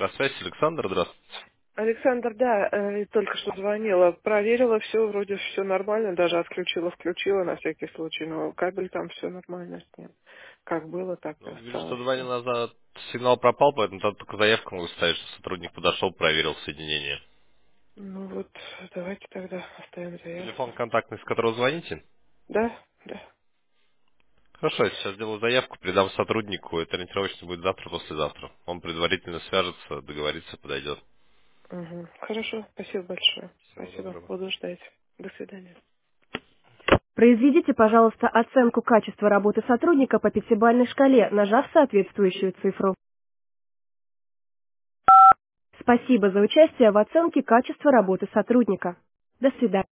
Связь, Александр, здравствуйте. Александр, да, только что звонила. Проверила, все, вроде все нормально, даже отключила, включила на всякий случай, но кабель там все нормально с ним. Как было, так и Ну, вижу, что осталось 2 дня все. назад сигнал пропал, поэтому там только заявку могу ставить, что сотрудник подошел, проверил соединение. Ну вот, давайте тогда оставим заявку. Телефон контактный, с которого звоните? Да, да. Хорошо, я сейчас сделаю заявку, передам сотруднику, это ориентировочно будет завтра, послезавтра. Он предварительно свяжется, договорится, подойдет. Угу. Хорошо, спасибо большое. Всего Спасибо, доброго. буду ждать. До свидания. Произведите, пожалуйста, оценку качества работы сотрудника по пятибалльной шкале, нажав соответствующую цифру. Спасибо за участие в оценке качества работы сотрудника. До свидания.